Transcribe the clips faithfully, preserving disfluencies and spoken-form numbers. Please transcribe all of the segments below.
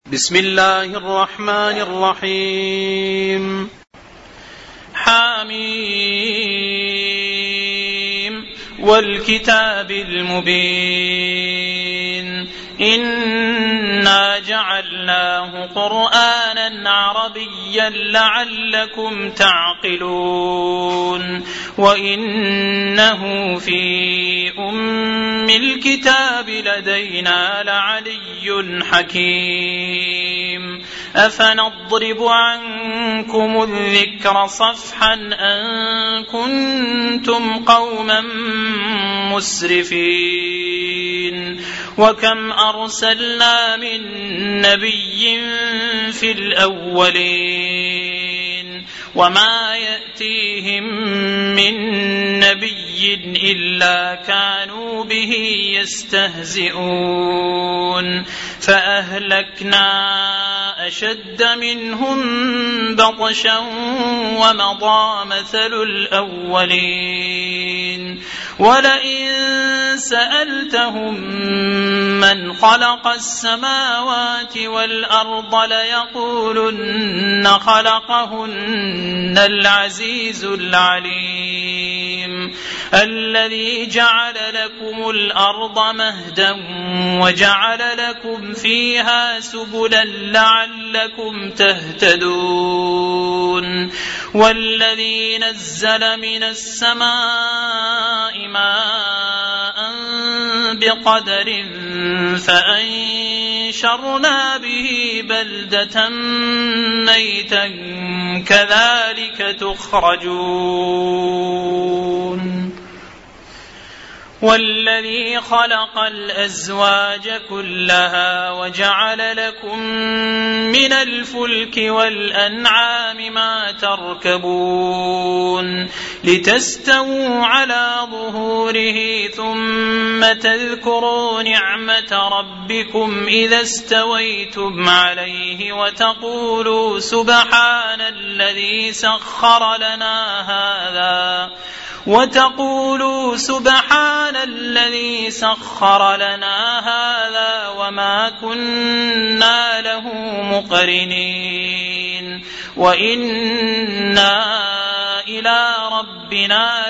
بسم الله الرحمن الرحيم. حميم والكتاب المبين إنا جعلناه قرآنا عربيا لعلكم تعقلون وإنه في أم الكتاب لدينا لعلي حكيم أفنضرب عنكم الذكر صفحا أن كنتم قوما مسرفين وكم أرسلنا من نبي في الأولين وما يأتيهم من نبي إلا كانوا به يستهزئون فأهلكنا أشد منهم بطشا ومضى مثل الأولين ولئن سألتهم من خلق السماوات والأرض ليقولن خلقهن العزيز العليم الذي جعل لكم الأرض مهدا وجعل لكم فيها سبلا لعلكم تهتدون والذي نزل من السماء ماء بقدر فأنشرنا به بلدة ميتا كذلك تخرجون والذي خلق الأزواج كلها وجعل لكم من الفلك والأنعام ما تركبون لتستووا على ظهوره ثم تذكروا نعمة ربكم إذا استويتم عليه وتقولوا سبحان الذي سخر لنا هذا وتقولوا سبحان الذي سخر لنا هذا وما كنا له مقرنين وإنا إلى ربنا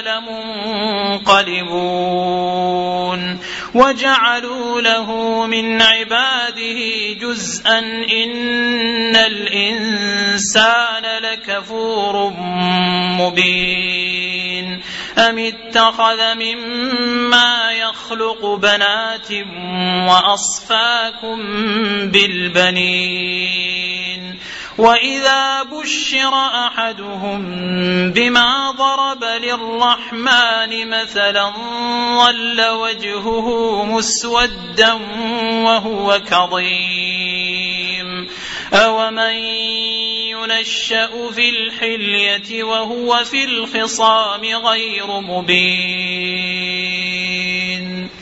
لمنقلبون وجعلوا له من عباده جزءا إن الإنسان لكفور مبين أم اتخذ مما يخلق بنات وأصفاكم بالبنين وإذا بشر أحدهم بما ضرب للرحمن مثلا ظل وجهه مسودا وهو كظيم أومن ينشأ في الحلية وهو في الخصام غير مبين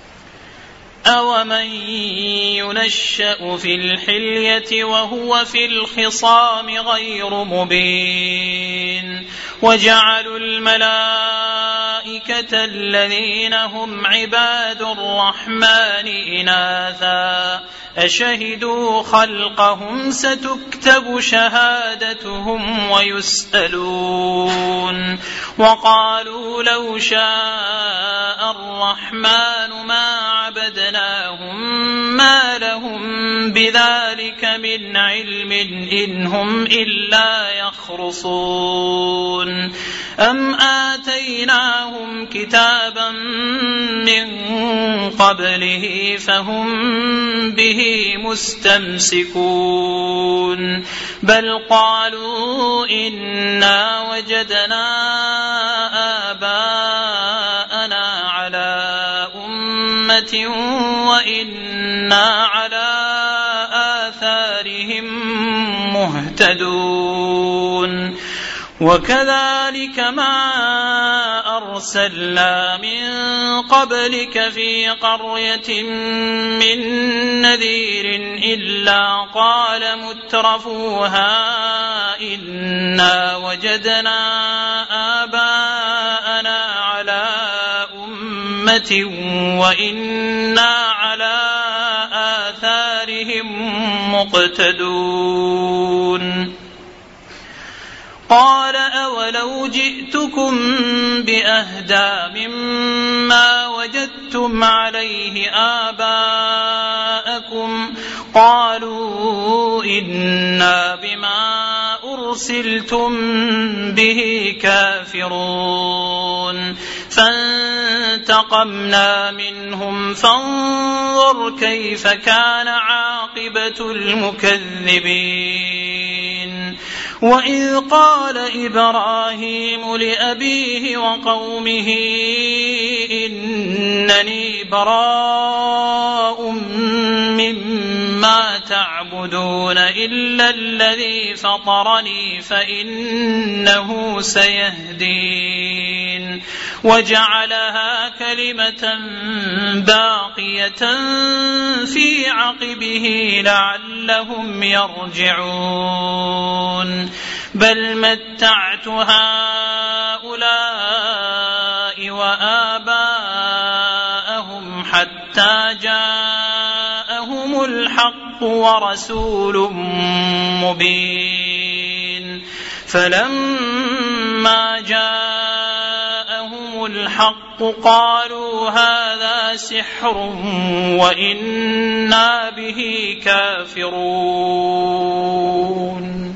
أومن ينشأ في الحلية وهو في الخصام غير مبين وجعلوا الملائكة الذين هم عباد الرحمن إناثا أشهدوا خلقهم ستكتب شهادتهم ويسألون وقالوا لو شاء الرحمن ما عبدناهم ما لهم بذلك من علم إن هم إلا يخرصون أم آتيناهم كتابا من قبله فهم به مستمسكون بل قالوا إنا وجدنا آباءنا على أمة وإنا على آثارهم مهتدون وكذلك ما أرسلنا من قبلك في قرية من نذير إلا قال مترفوها إنا وجدنا آباءنا على أمة وإنا على آثارهم مقتدون قال أولو جئتكم بأهدى مما وجدتم عليه آباءكم قالوا إنا بما أرسلتم به كافرون فانتقمنا منهم فانظر كيف كان عاقبة المكذبين وإذ قال إبراهيم لأبيه وقومه إنني براء مما تعبدون إلا الذي فطرني فإنه سيهدين وجعلها كلمة باقية في عقبه لعلهم يرجعون بل متعت هؤلاء وآباءهم حتى جاءهم الحق ورسول مبين فلما جاءهم الحق قالوا هذا سحر وإنا به كافرون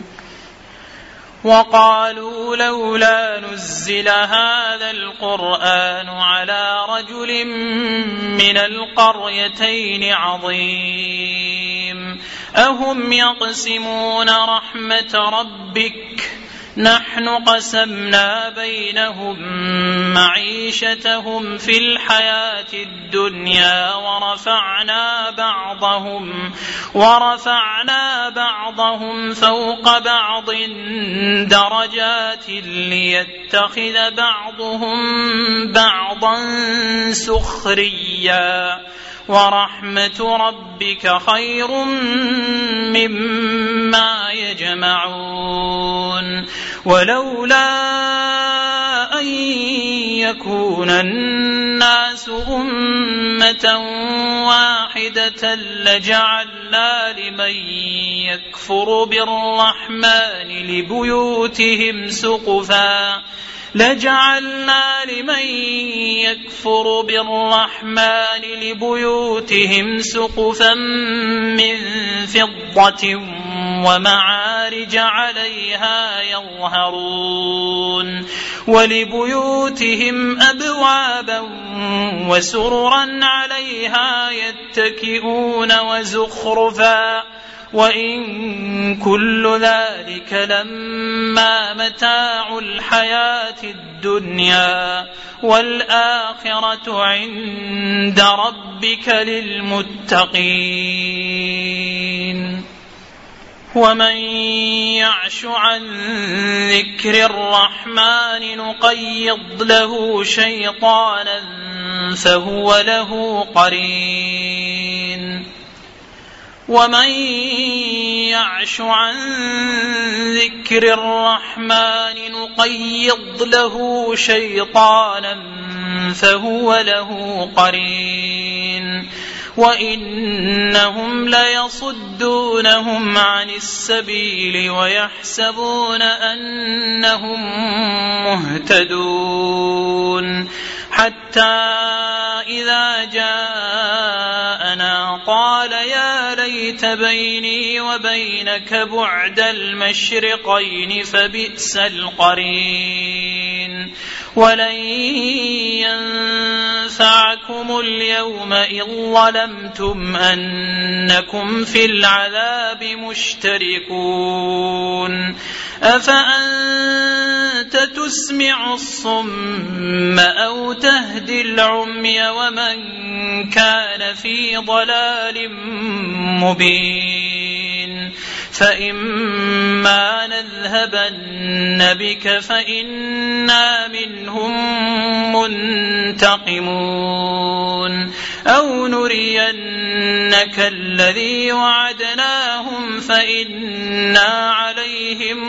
وقالوا لولا نزل هذا القرآن على رجل من القريتين عظيم أهم يقسمون رحمة ربك نحن قسمنا بينهم معيشتهم في الحياة الدنيا ورفعنا بعضهم ورفعنا بعضهم فوق بعض درجات ليتخذ بعضهم بعضا سخريا ورحمة ربك خير مما يجمعون ولولا أن يكون الناس أمة واحدة لجعلنا لمن يكفر بالرحمن لبيوتهم سقفا لجعلنا لمن يكفر بالرحمن لبيوتهم سقفا من فضة ومعارج عليها يظهرون ولبيوتهم أبوابا وسررا عليها يتكئون وزخرفا وإن كل ذلك لما متاع الحياة الدنيا والآخرة عند ربك للمتقين ومن يعش عن ذكر الرحمن نقيض له شيطانا فهو له قرين ومن يعش عن ذكر الرحمن نقيض له شيطانا فهو له قرين وإنهم ليصدونهم عن السبيل ويحسبون أنهم مهتدون حتى إذا جاءنا قال يا ليت بيني وبينك بعد المشرقين فبئس القرين ولن ينفعكم اليوم إذ ظلمتم أنكم في العذاب مشتركون أفأنت تسمع الصم أو تهدي العمي ومن كان في ضلال مبين فإما نذهبن بك فإنا منهم منتقمون أو نرينك الذي وعدناهم فإنا عليهم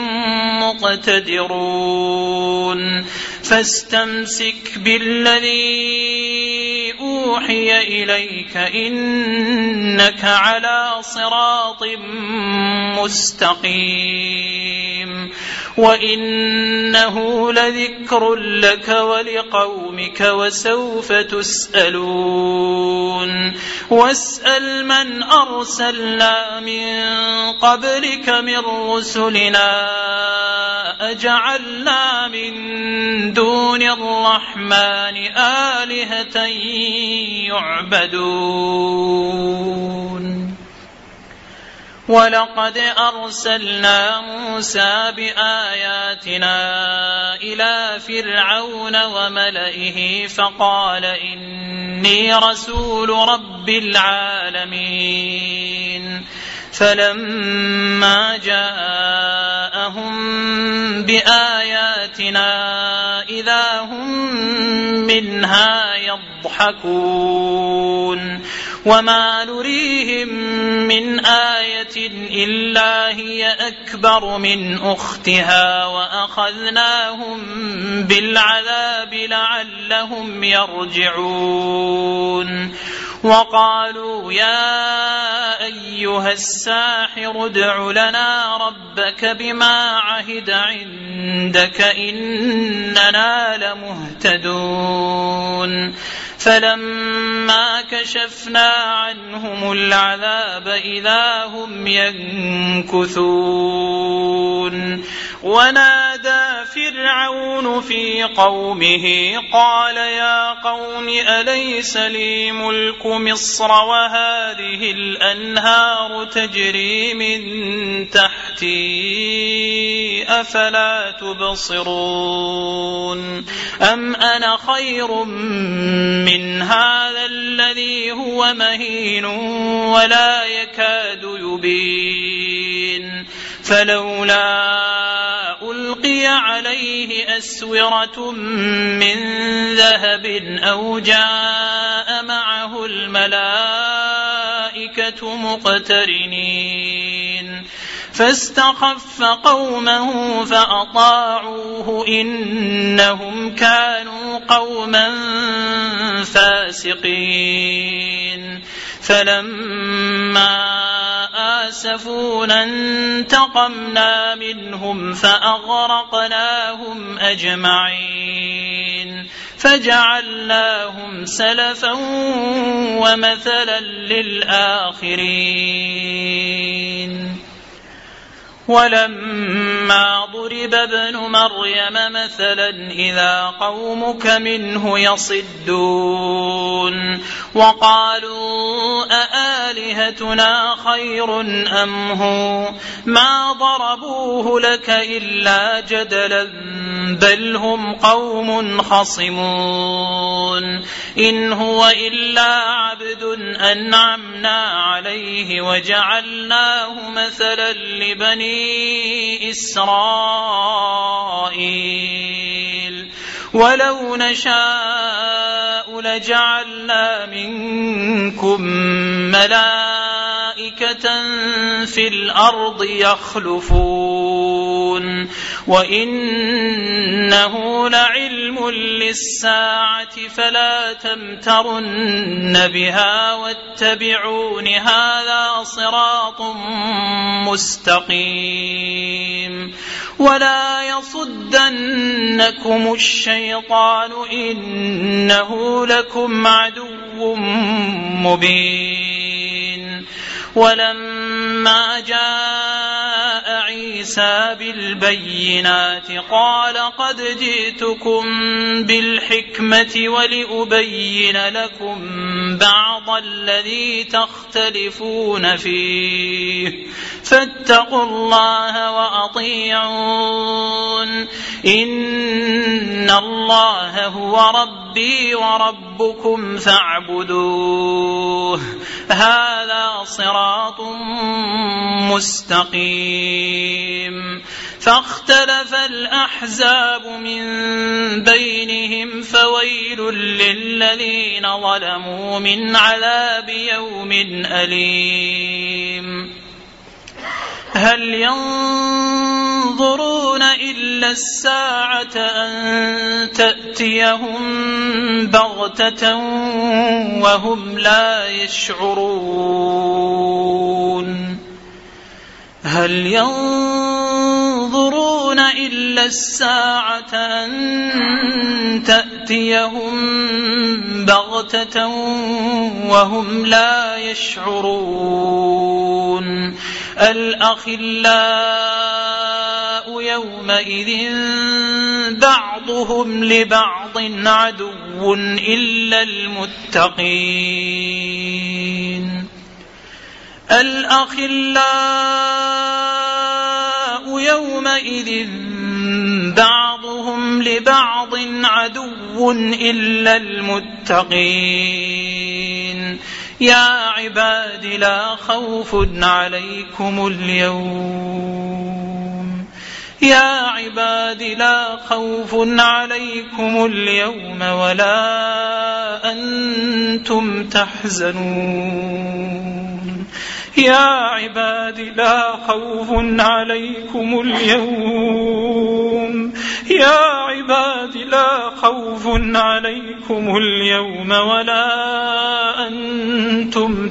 مقتدرون فاستمسك بالذي يوحي إليك إنك على صراط مستقيم وإنه لذكر لك ولقومك وسوف تسألون واسأل من أرسلنا من قبلك من رسلنا أجعلنا من دون الرحمن آلهة يعبدون ولقد أرسلنا موسى بآياتنا إلى فرعون وملئه فقال إني رسول رب العالمين فلما جاءهم بآياتنا إذا هم منها يضحكون وما نريهم من آية إلا هي أكبر من أختها وأخذناهم بالعذاب لعلهم يرجعون وقالوا يا أيها الساحر ادع لنا ربك بما عهد عندك إننا لمهتدون فلما كشفنا عنهم العذاب إذا هم ينكثون ونادى فرعون في قومه قال يا قوم أليس لي ملك مصر وهذه الأنهار تجري من تحتي أفلا تبصرون أم أنا خير من هذا الذي هو مهين ولا يكاد يبين فلولا ألقي عليه أسورة من ذهب أو جاء معه الملائكة مقترنين فاستخف قومه فأطاعوه إنهم كانوا قوما فاسقين فلما آسفونا انتقمنا منهم فأغرقناهم أجمعين فجعلناهم سلفا ومثلا للآخرين ولما ضرب ابن مريم مثلا إذا قومك منه يصدون وقالوا أآلهتنا خير أم هو ما ضربوه لك إلا جدلا بل هم قوم خصمون إن هو إلا عبد أنعمنا عليه وجعلناه مثلا لبني إسرائيل ولو نشاء لجعلنا منكم ملائكة في الأرض يخلفون وإنه لعلم للساعة فلا تمترن بها واتبعون هذا صراط مستقيم ولا يصدنكم الشيطان إنه لكم عدو مبين ولما جاء عيسى بالبينات قال قد جئتكم بالحكمة ولأبين لكم بعض الذي تختلفون فيه فاتقوا الله وأطيعون إن الله هو ربي وربكم فاعبدوه هذا صراط مستقيم فاختلف الأحزاب من بينهم فويل للذين ظلموا من عذاب يوم أليم هل ينظرون ينظرون إلا الساعة أن تأتيهم بغتة وهم لا يشعرون هل ينظرون إلا الساعة أن تأتيهم بغتة وهم لا يشعرون الأخلاء يومئذ بعضهم لبعض عدو إلا المتقين الأخلاء يومئذ بعضهم لبعض عدو إلا المتقين يا عباد لا خوف عليكم اليوم يا عباد لا خوف عليكم اليوم ولا أنتم تحزنون يا عباد لا خوف عليكم اليوم يا عباد لا خوف عليكم اليوم ولا أنتم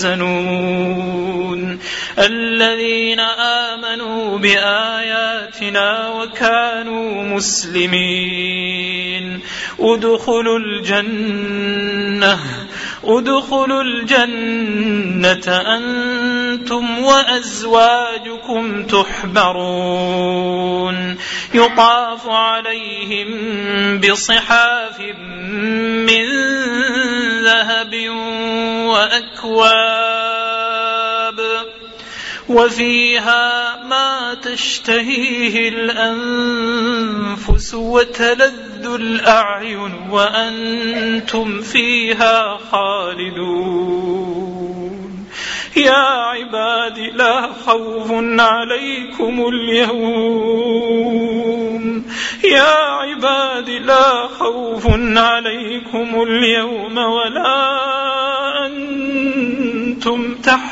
تحزنون الذين آمنوا بآياتنا وكانوا مسلمين ادخلوا الجنة ادخلوا الجنة أنتم وأزواجكم تحبرون يطاف عليهم بصحاف من ذهب وأكواب وفيها ما تشتهيه الأنفس وتلذ الأعين وأنتم فيها خالدون يا عباد لا خوف عليكم اليوم يا عباد لا خوف عليكم اليوم ولا أنتم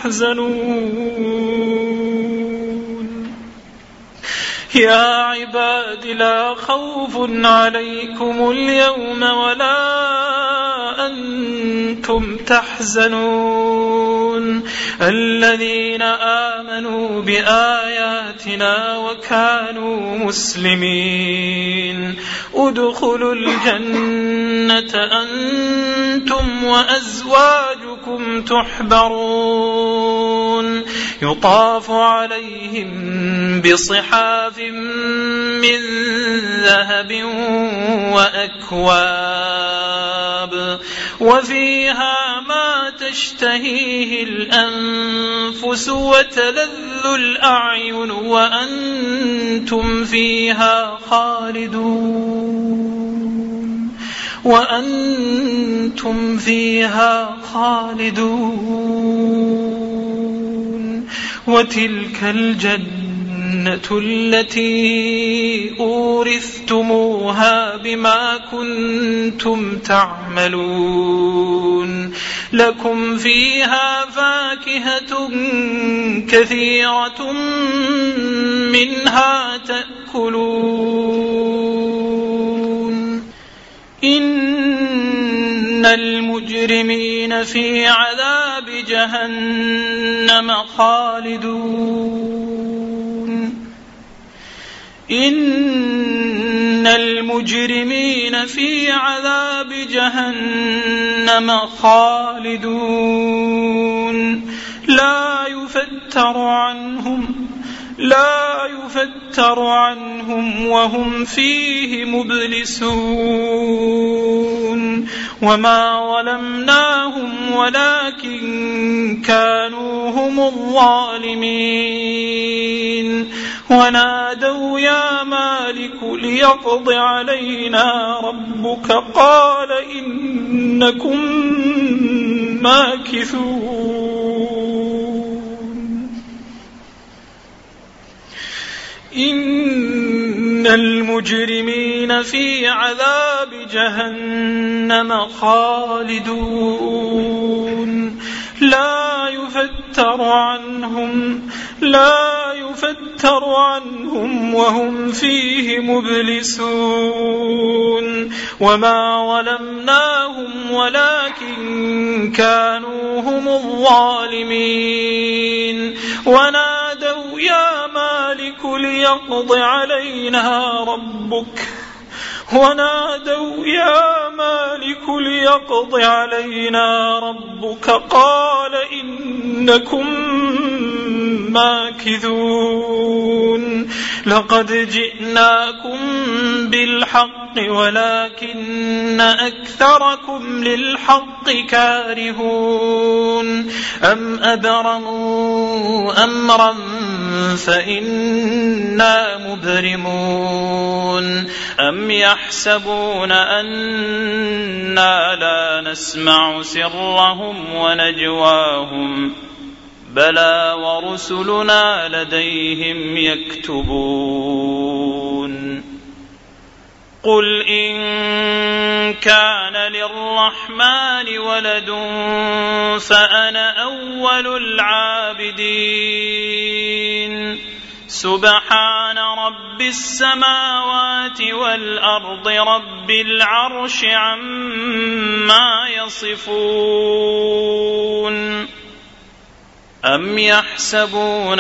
تحزنون يا عباد لا خوف عليكم اليوم ولا أنتم تحزنون الذين آمنوا بآياتنا وكانوا مسلمين ادخلوا الجنة أنتم وأزواجكم تحبرون يطاف عليهم بصحاف من ذهب وأكواب وفيها ما تشتهيه الأنفس وتلذ الأعين وأنتم فيها خالدون وأنتم فيها خالدون وتلك الجنة التي أورثتموها بما كنتم تعملون لكم فيها فاكهة كثيرة منها تأكلون إن المجرمين في عذاب جهنم خالدون إن المجرمين في عذاب جهنم خالدون لا يفتر عنهم لا يفتر عنهم وهم فيه مبلسون وما ظلمناهم ولكن كانوا هم الظالمين ونادوا يا مالك ليقض علينا ربك قال إنكم ماكثون إن المجرمين في عذاب جهنم خالدون لا يفتر عنهم لا يفتر عنهم وهم فيه مبلسون وما ظلمناهم ولكن كانوا هم الظالمين ونادوا يا مالك ليقض علينا ربك ونادوا يا مالك ليقض علينا ربك قال إنكم ماكثون لقد جئناكم بالحق ولكن أكثركم للحق كارهون أم أبرموا أمرا فإنا مبرمون أم يحسبون أنا لا نسمع سرهم ونجواهم بلى ورسلنا لديهم يكتبون قل إن كان للرحمن ولد فأنا أول العابدين سبحان رب السماوات والأرض رب العرش عما يصفون أم يحسبون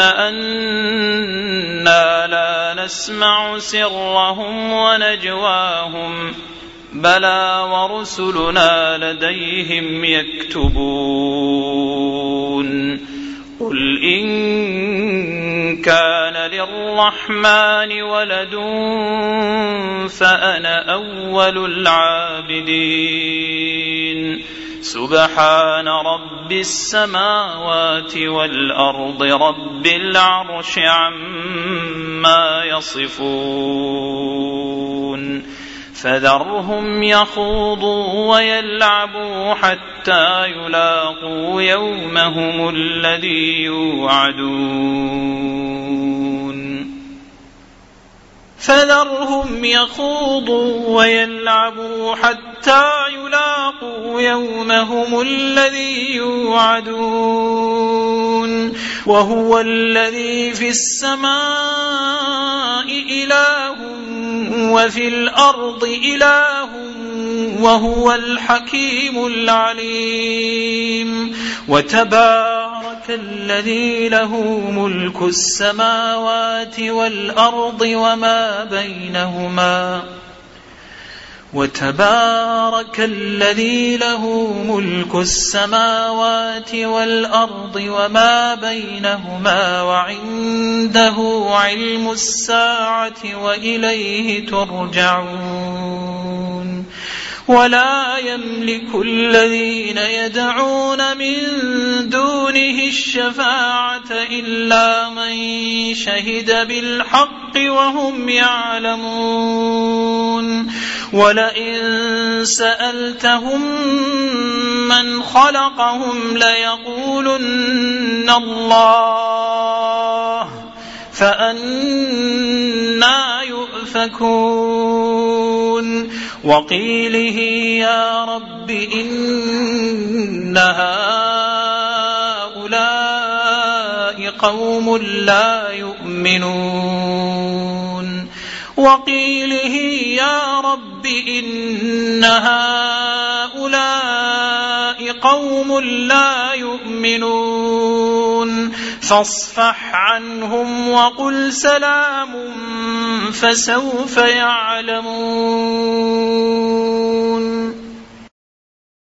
أنا لا نسمع سرهم ونجواهم بلى ورسلنا لديهم يكتبون قل إن كان للرحمن ولد فأنا أول العابدين سبحان رب السماوات والأرض رب العرش عما يصفون فذرهم يخوضوا ويلعبوا حتى يلاقوا يومهم الذي يوعدون فذرهم يخوضوا ويلعبوا حتى يلاقوا يومهم الذي يوعدون وهو الذي في السماء إله وفي الأرض إله وهو الحكيم العليم وتبارك الذي له ملك السماوات والأرض وما بينهما وتبارك الذي له ملك السماوات والأرض وما بينهما وعنده علم الساعة وإليه ترجعون ولا يملك الذين يدعون من دونه الشفاعة إلا من شهد بالحق وهم يعلمون ولئن سألتهم من خلقهم ليقولن الله فأنى يؤفكون وقيله يا رب إن هؤلاء قوم لا يؤمنون وقيله يا رب إن هؤلاء قوم لا يؤمنون فاصفح عنهم وقل سلام فسوف يعلمون